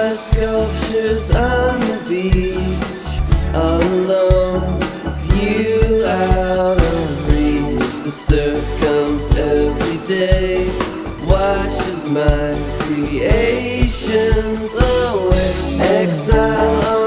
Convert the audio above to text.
my sculptures on the beach, all alone with you out on reach. The surf comes every day, washes my creations away. Exile